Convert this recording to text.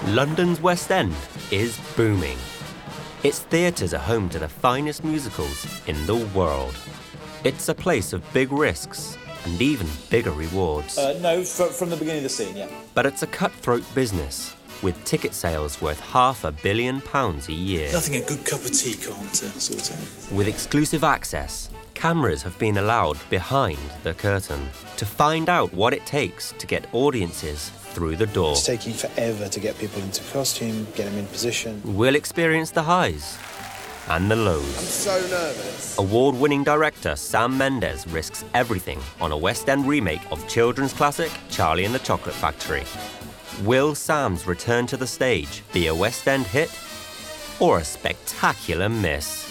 London's West End is booming. Its theatres are home to the finest musicals in the world. It's a place of big risks and even bigger rewards. No, from the beginning of the scene, yeah. But it's a cutthroat business, with ticket sales worth £500 million a year. Nothing a good cup of tea can't sort out. With exclusive access, cameras have been allowed behind the curtain to find out what it takes to get audiences through the door. It's taking forever to get people into costume, get them in position. We'll experience the highs and the lows. I'm so nervous. Award-winning director Sam Mendes risks everything on a West End remake of children's classic Charlie and the Chocolate Factory. Will Sam's return to the stage be a West End hit or a spectacular miss?